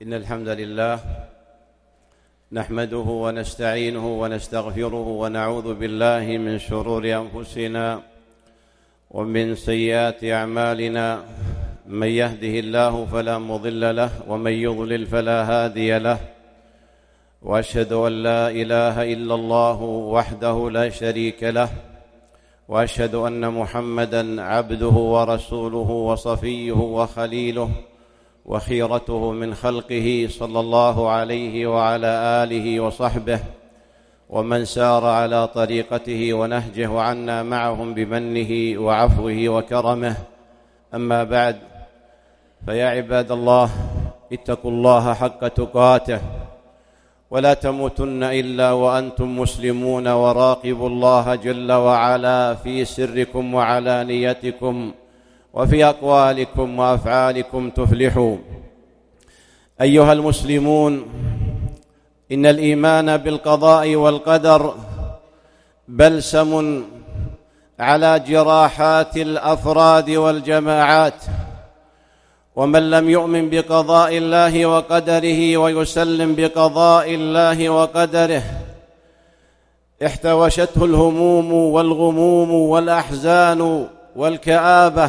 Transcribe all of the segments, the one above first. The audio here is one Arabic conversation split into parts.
إن الحمد لله نحمده ونستعينه ونستغفره ونعوذ بالله من شرور أنفسنا ومن سيئات أعمالنا. من يهده الله فلا مضل له ومن يضلل فلا هادي له، وأشهد أن لا إله إلا الله وحده لا شريك له، وأشهد أن محمدًا عبده ورسوله وصفيه وخليله وخيرته من خلقه صلى الله عليه وعلى آله وصحبه ومن سار على طريقته ونهجه وعنا معهم بمنه وعفوه وكرمه. أما بعد، فيا عباد الله، اتقوا الله حق تقاته ولا تموتن إلا وأنتم مسلمون، وراقبوا الله جل وعلا في سركم وعلانيتكم وفي أقوالكم وأفعالكم تفلحوا. أيها المسلمون، إن الإيمان بالقضاء والقدر بلسم على جراحات الأفراد والجماعات، ومن لم يؤمن بقضاء الله وقدره ويسلم بقضاء الله وقدره احتوشته الهموم والغموم والأحزان والكآبة،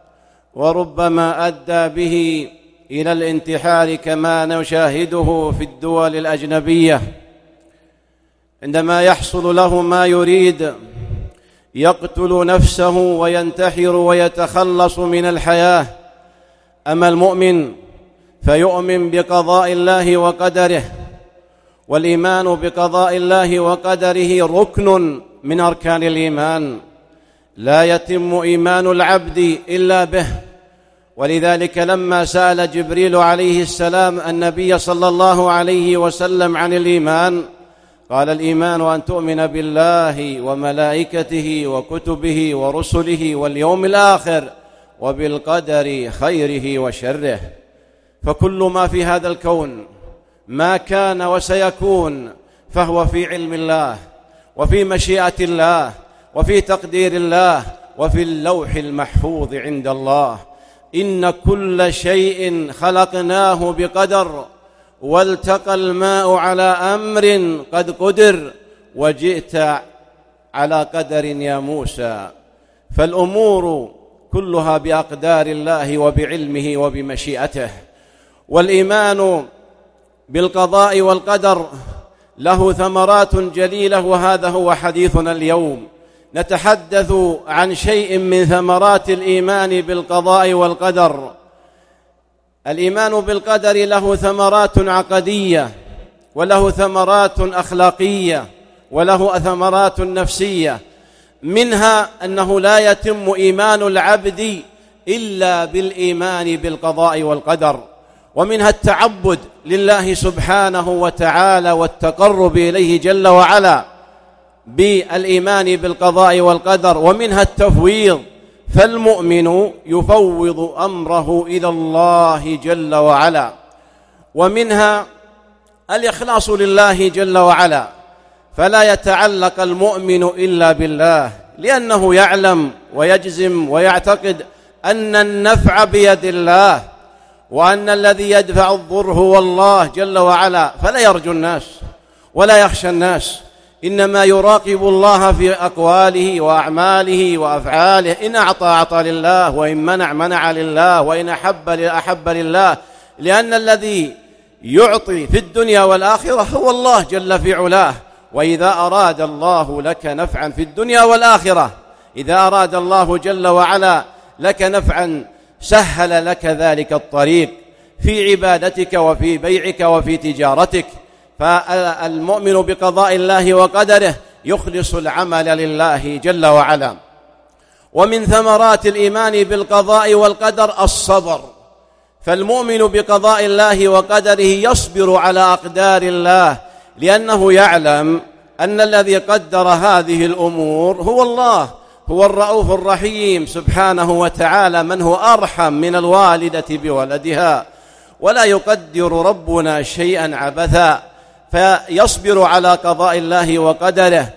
وربما أدى به إلى الانتحار كما نشاهده في الدول الأجنبية. عندما يحصل له ما يريد يقتل نفسه وينتحر ويتخلص من الحياة. أما المؤمن فيؤمن بقضاء الله وقدره، والإيمان بقضاء الله وقدره ركن من أركان الإيمان، لا يتم إيمان العبد إلا به. ولذلك لما سأل جبريل عليه السلام النبي صلى الله عليه وسلم عن الإيمان، قال: الإيمان أن تؤمن بالله وملائكته وكتبه ورسله واليوم الآخر وبالقدر خيره وشره. فكل ما في هذا الكون ما كان وسيكون فهو في علم الله وفي مشيئة الله وفي تقدير الله وفي اللوح المحفوظ عند الله. إن كل شيء خلقناه بقدر، والتقى الماء على أمر قد قدر، وجئت على قدر يا موسى. فالأمور كلها بأقدار الله وبعلمه وبمشيئته. والإيمان بالقضاء والقدر له ثمرات جليلة، وهذا هو حديثنا اليوم. نتحدث عن شيء من ثمرات الإيمان بالقضاء والقدر. الإيمان بالقدر له ثمرات عقدية، وله ثمرات أخلاقية، وله ثمرات نفسية. منها أنه لا يتم إيمان العبد إلا بالإيمان بالقضاء والقدر، ومنها التعبد لله سبحانه وتعالى والتقرب إليه جل وعلا بالإيمان بالقضاء والقدر، ومنها التفويض، فالمؤمن يفوض أمره إلى الله جل وعلا، ومنها الإخلاص لله جل وعلا، فلا يتعلق المؤمن إلا بالله، لأنه يعلم ويجزم ويعتقد أن النفع بيد الله، وأن الذي يدفع الضر هو الله جل وعلا. فلا يرجو الناس ولا يخشى الناس، إنما يراقب الله في أقواله وأعماله وأفعاله. إن أعطى لله، وإن منع لله، وإن أحب لله، لأن الذي يعطي في الدنيا والآخرة هو الله جل في علاه. وإذا أراد الله لك نفعا في الدنيا والآخرة، إذا أراد الله جل وعلا لك نفعا سهل لك ذلك الطريق في عبادتك وفي بيعك وفي تجارتك. فالمؤمن بقضاء الله وقدره يخلص العمل لله جل وعلا. ومن ثمرات الإيمان بالقضاء والقدر الصبر، فالمؤمن بقضاء الله وقدره يصبر على أقدار الله، لأنه يعلم أن الذي قدر هذه الأمور هو الله، هو الرؤوف الرحيم سبحانه وتعالى، من هو أرحم من الوالدة بولدها. ولا يقدر ربنا شيئا عبثا، فيصبر على قضاء الله وقدره،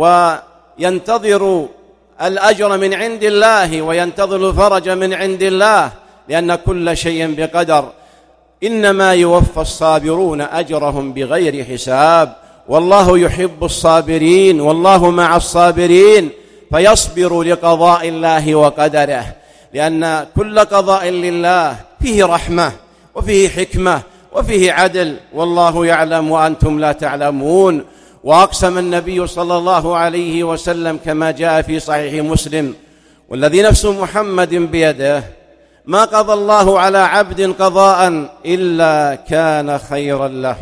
وينتظر الأجر من عند الله، وينتظر الفرج من عند الله، لأن كل شيء بقدر. إنما يوفى الصابرون أجرهم بغير حساب، والله يحب الصابرين والله مع الصابرين، فيصبر لقضاء الله وقدره، لأن كل قضاء لله فيه رحمة وفيه حكمة وفيه عدل، والله يعلم وأنتم لا تعلمون. وأقسم النبي صلى الله عليه وسلم كما جاء في صحيح مسلم: والذي نفس محمد بيده ما قضى الله على عبد قضاء إلا كان خيرا له.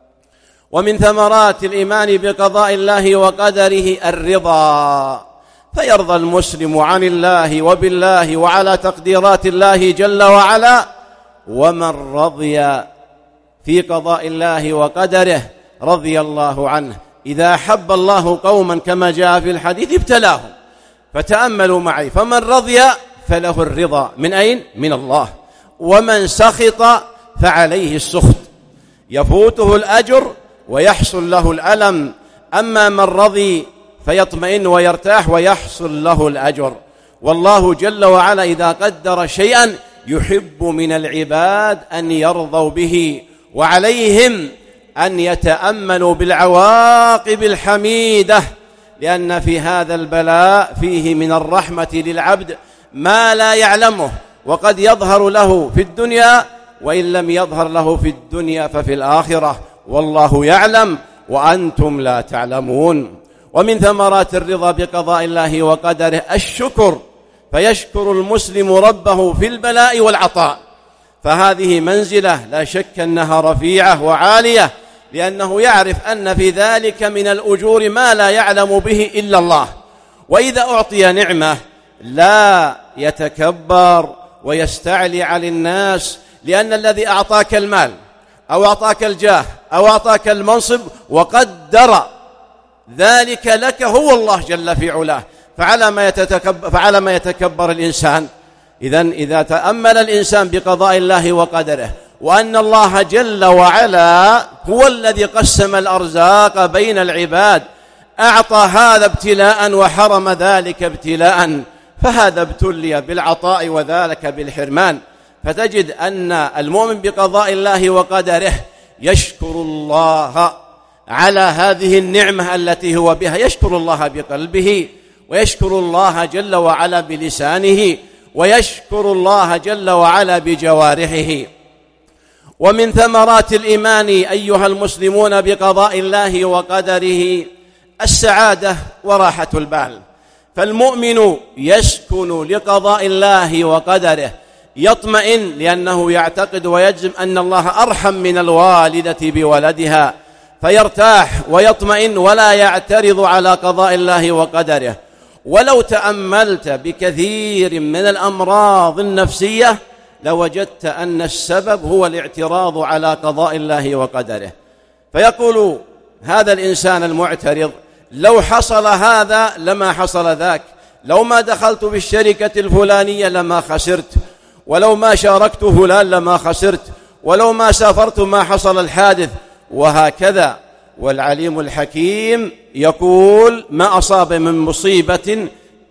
ومن ثمرات الإيمان بقضاء الله وقدره الرضا، فيرضى المسلم عن الله وبالله وعلى تقديرات الله جل وعلا. ومن رضي في قضاء الله وقدره رضي الله عنه. إذا أحب الله قوما كما جاء في الحديث ابتلاهم، فتأملوا معي: فمن رضي فله الرضا من أين؟ من الله. ومن سخط فعليه السخط، يفوته الأجر ويحصل له الألم. أما من رضي فيطمئن ويرتاح ويحصل له الأجر. والله جل وعلا إذا قدر شيئا يحب من العباد أن يرضوا به، وعليهم أن يتأملوا بالعواقب الحميدة، لأن في هذا البلاء فيه من الرحمة للعبد ما لا يعلمه، وقد يظهر له في الدنيا، وإن لم يظهر له في الدنيا ففي الآخرة، والله يعلم وأنتم لا تعلمون. ومن ثمرات الرضا بقضاء الله وقدره الشكر، فيشكر المسلم ربه في البلاء والعطاء، فهذه منزلة لا شك أنها رفيعة وعالية، لأنه يعرف أن في ذلك من الأجور ما لا يعلم به إلا الله. وإذا أعطي نعمة لا يتكبر ويستعلي على الناس، لأن الذي أعطاك المال أو أعطاك الجاه أو أعطاك المنصب وقدر ذلك لك هو الله جل في علاه، فعلى ما يتكبر الإنسان. إذا تأمل الإنسان بقضاء الله وقدره، وأن الله جل وعلا هو الذي قسم الأرزاق بين العباد، أعطى هذا ابتلاء وحرم ذلك ابتلاء، فهذا ابتلي بالعطاء وذلك بالحرمان. فتجد أن المؤمن بقضاء الله وقدره يشكر الله على هذه النعمة التي هو بها، يشكر الله بقلبه، ويشكر الله جل وعلا بلسانه، ويشكر الله جل وعلا بجوارحه. ومن ثمرات الإيمان أيها المسلمون بقضاء الله وقدره السعادة وراحة البال، فالمؤمن يسكن لقضاء الله وقدره، يطمئن لأنه يعتقد ويجزم أن الله أرحم من الوالدة بولدها، فيرتاح ويطمئن ولا يعترض على قضاء الله وقدره. ولو تأملت بكثير من الأمراض النفسية لوجدت أن السبب هو الاعتراض على قضاء الله وقدره. فيقول هذا الإنسان المعترض: لو حصل هذا لما حصل ذاك، لو ما دخلت بالشركة الفلانية لما خسرت، ولو ما شاركت فلان لما خسرت، ولو ما سافرت ما حصل الحادث، وهكذا. والعليم الحكيم يقول: ما أصاب من مصيبة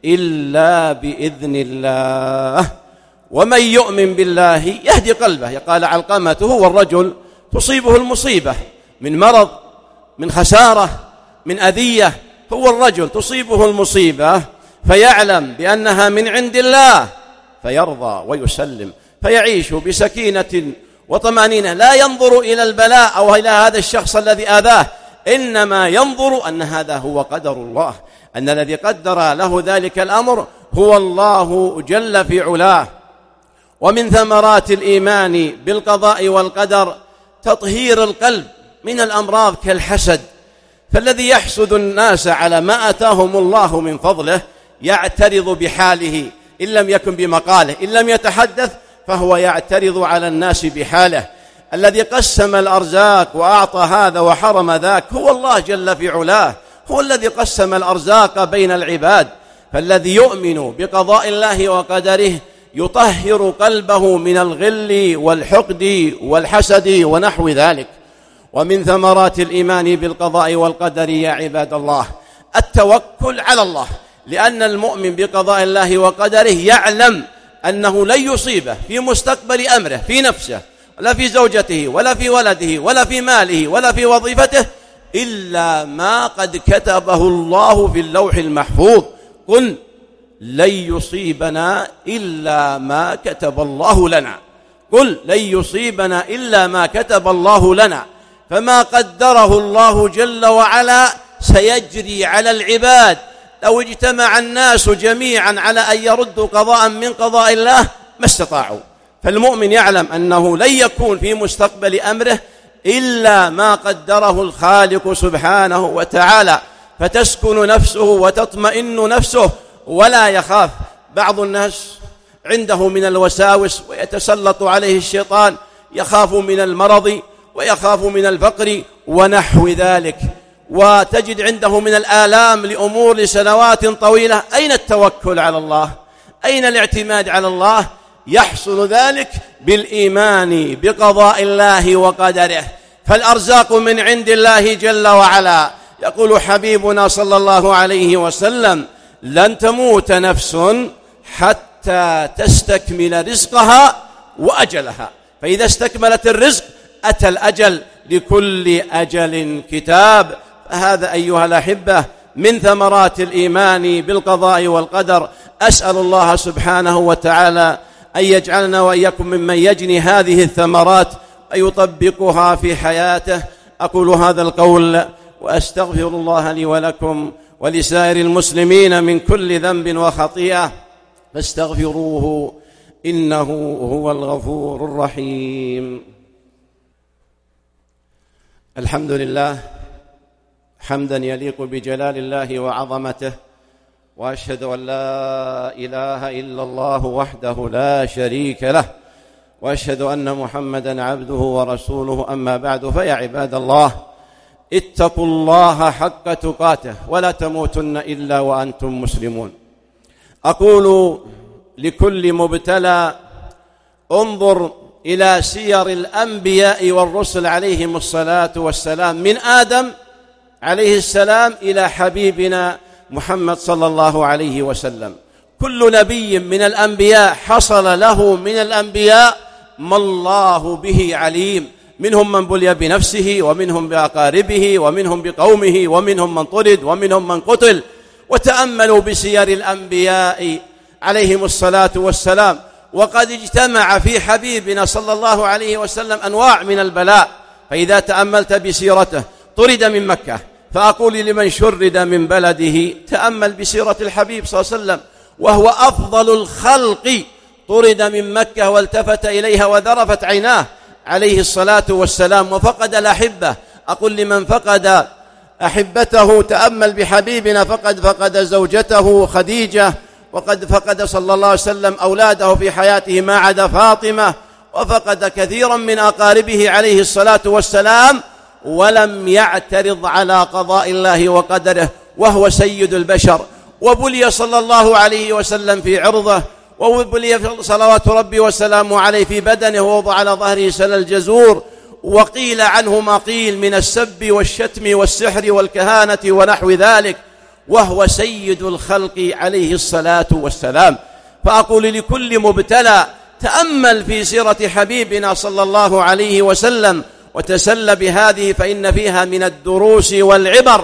إلا بإذن الله، ومن يؤمن بالله يهدي قلبه. قال علقمة: هو الرجل تصيبه المصيبة من مرض، من خسارة، من أذية، هو الرجل تصيبه المصيبة فيعلم بأنها من عند الله فيرضى ويسلم، فيعيش بسكينة وطمأنينة، لا ينظر إلى البلاء أو إلى هذا الشخص الذي آذاه، إنما ينظر أن هذا هو قدر الله، أن الذي قدر له ذلك الأمر هو الله جل في علاه. ومن ثمرات الإيمان بالقضاء والقدر تطهير القلب من الأمراض كالحسد، فالذي يحسد الناس على ما أتاهم الله من فضله يعترض بحاله، إن لم يكن بمقاله، إن لم يتحدث فهو يعترض على الناس بحاله. الذي قسم الأرزاق وأعطى هذا وحرم ذاك هو الله جل في علاه، هو الذي قسم الأرزاق بين العباد. فالذي يؤمن بقضاء الله وقدره يطهر قلبه من الغل والحقد والحسد ونحو ذلك. ومن ثمرات الإيمان بالقضاء والقدر يا عباد الله التوكل على الله، لأن المؤمن بقضاء الله وقدره يعلم أنه لن يصيبه في مستقبل أمره في نفسه ولا في زوجته ولا في ولده ولا في ماله ولا في وظيفته إلا ما قد كتبه الله في اللوح المحفوظ. قل لن يصيبنا إلا ما كتب الله لنا، قل لن يصيبنا إلا ما كتب الله لنا، فما قدره الله جل وعلا سيجري على العباد. لو اجتمع الناس جميعا على أن يردوا قضاء من قضاء الله ما استطاعوا. فالمؤمن يعلم أنه لن يكون في مستقبل أمره إلا ما قدره الخالق سبحانه وتعالى، فتسكن نفسه وتطمئن نفسه ولا يخاف. بعض الناس عنده من الوساوس ويتسلط عليه الشيطان، يخاف من المرض ويخاف من الفقر ونحو ذلك، وتجد عنده من الآلام لأمور لسنوات طويلة. أين التوكل على الله؟ أين الاعتماد على الله؟ يحصل ذلك بالإيمان بقضاء الله وقدره، فالأرزاق من عند الله جل وعلا. يقول حبيبنا صلى الله عليه وسلم: لن تموت نفس حتى تستكمل رزقها وأجلها، فإذا استكملت الرزق أتى الأجل، لكل أجل كتاب. فهذا أيها الأحبة من ثمرات الإيمان بالقضاء والقدر. أسأل الله سبحانه وتعالى أن يجعلنا وإياكم ممن يجني هذه الثمرات ويطبقها في حياته. أقول هذا القول وأستغفر الله لي ولكم ولسائر المسلمين من كل ذنب وخطيئة، فاستغفروه إنه هو الغفور الرحيم. الحمد لله حمدا يليق بجلال الله وعظمته، وأشهد أن لا إله إلا الله وحده لا شريك له، وأشهد أن محمدا عبده ورسوله. أما بعد، فيا عباد الله، اتقوا الله حق تقاته ولا تموتن إلا وأنتم مسلمون. أقول لكل مبتلى: انظر إلى سير الأنبياء والرسل عليهم الصلاة والسلام، من آدم عليه السلام إلى حبيبنا محمد صلى الله عليه وسلم. كل نبي من الأنبياء حصل له من الأنبياء ما الله به عليم، منهم من بلي بنفسه، ومنهم بأقاربه، ومنهم بقومه، ومنهم من طرد، ومنهم من قتل. وتأملوا بسير الأنبياء عليهم الصلاة والسلام، وقد اجتمع في حبيبنا صلى الله عليه وسلم أنواع من البلاء. فإذا تأملت بسيرته، طرد من مكة، فأقول لمن شرد من بلده: تأمل بسيرة الحبيب صلى الله عليه وسلم، وهو أفضل الخلق، طرد من مكة والتفت إليها وذرفت عيناه عليه الصلاة والسلام، وفقد الأحبة. أقول لمن فقد أحبته: تأمل بحبيبنا، فقد زوجته خديجة، وقد فقد صلى الله عليه وسلم أولاده في حياته ما عدا فاطمة، وفقد كثيرا من أقاربه عليه الصلاة والسلام، ولم يعترض على قضاء الله وقدره، وهو سيد البشر. وبلي صلى الله عليه وسلم في عرضه، وبلي صلوات ربي وسلامه عليه في بدنه، ووضع على ظهره سل الجزور، وقيل عنه ما قيل من السب والشتم والسحر والكهانة ونحو ذلك، وهو سيد الخلق عليه الصلاة والسلام. فأقول لكل مبتلى: تأمل في سيرة حبيبنا صلى الله عليه وسلم وتسل بهذه، فإن فيها من الدروس والعبر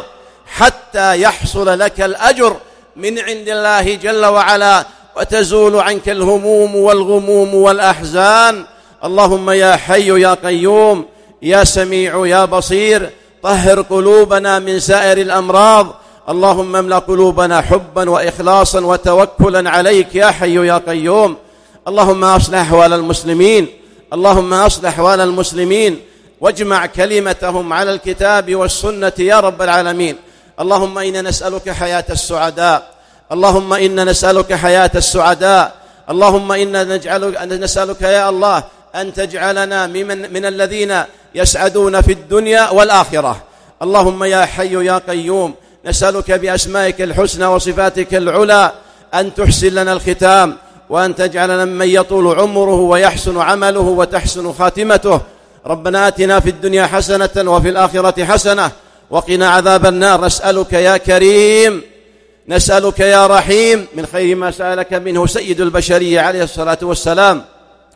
حتى يحصل لك الأجر من عند الله جل وعلا، وتزول عنك الهموم والغموم والأحزان. اللهم يا حي يا قيوم يا سميع يا بصير، طهر قلوبنا من سائر الأمراض. اللهم املأ قلوبنا حبا وإخلاصا وتوكلا عليك يا حي يا قيوم. اللهم أصلح أحوال المسلمين، اللهم أصلح أحوال المسلمين، واجمع كلمتهم على الكتاب والسنة يا رب العالمين. اللهم إنا نسألك حياة السعداء، اللهم إنا نسألك حياة السعداء، اللهم إنا نسألك يا الله أن تجعلنا من الذين يسعدون في الدنيا والآخرة. اللهم يا حي يا قيوم، نسألك بأسمائك الحسنى وصفاتك العلى أن تحسن لنا الختام، وأن تجعلنا ممن يطول عمره ويحسن عمله وتحسن خاتمته. ربنا آتنا في الدنيا حسنة وفي الآخرة حسنة وقنا عذاب النار. نسألك يا كريم، نسألك يا رحيم من خير ما سألك منه سيد البشرية عليه الصلاة والسلام،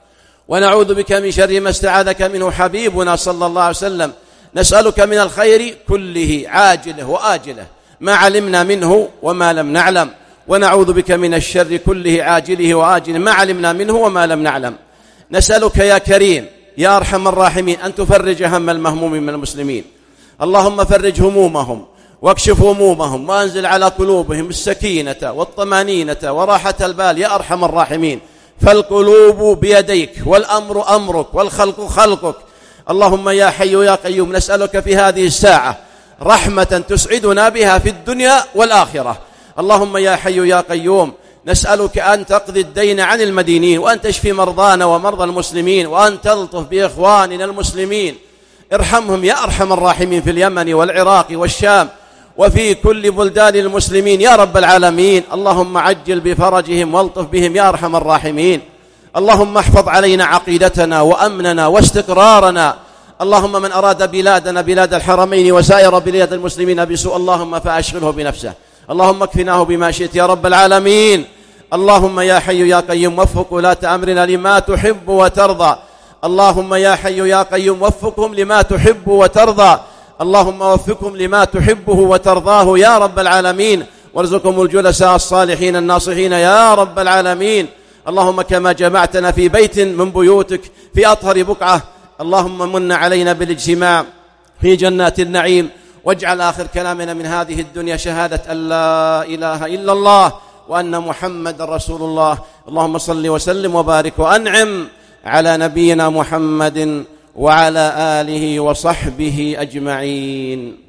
ونعوذ بك من شر ما استعاذك منه حبيبنا صلى الله عليه وسلم. نسألك من الخير كله عاجله وآجله ما علمنا منه وما لم نعلم، ونعوذ بك من الشر كله عاجله وآجله ما علمنا منه وما لم نعلم. نسألك يا كريم يا أرحم الراحمين أن تفرج هم المهمومين من المسلمين، اللهم فرج همومهم واكشف همومهم وأنزل على قلوبهم السكينة والطمانينة وراحة البال يا أرحم الراحمين، فالقلوب بيديك والأمر أمرك والخلق خلقك. اللهم يا حي يا قيوم نسألك في هذه الساعة رحمة تسعدنا بها في الدنيا والآخرة. اللهم يا حي يا قيوم نسألك أن تقضي الدين عن المدينين، وأن تشفي مرضانا ومرضى المسلمين، وأن تلطف بإخواننا المسلمين، ارحمهم يا أرحم الراحمين في اليمن والعراق والشام وفي كل بلدان المسلمين يا رب العالمين. اللهم عجل بفرجهم والطف بهم يا أرحم الراحمين. اللهم احفظ علينا عقيدتنا وأمننا واستقرارنا. اللهم من أراد بلادنا بلاد الحرمين وسائر بلاد المسلمين بسوء اللهم فأشغله بنفسه، اللهم اكفناه بما شئت يا رب العالمين. اللهم يا حي يا قيوم وفق ولاة أمرنا لما تحب وترضى. اللهم يا حي يا قيوم وفقهم لما تحب وترضى. اللهم وفقهم لما تحبه وترضاه يا رب العالمين، وارزقهم الجلساء الصالحين الناصحين يا رب العالمين. اللهم كما جمعتنا في بيت من بيوتك في أطهر بقعة، اللهم من علينا بالاجتماع في جنات النعيم، واجعل آخر كلامنا من هذه الدنيا شهادة أن لا إله إلا الله وأن محمد رسول الله. اللهم صل وسلم وبارك وأنعم على نبينا محمد وعلى آله وصحبه أجمعين.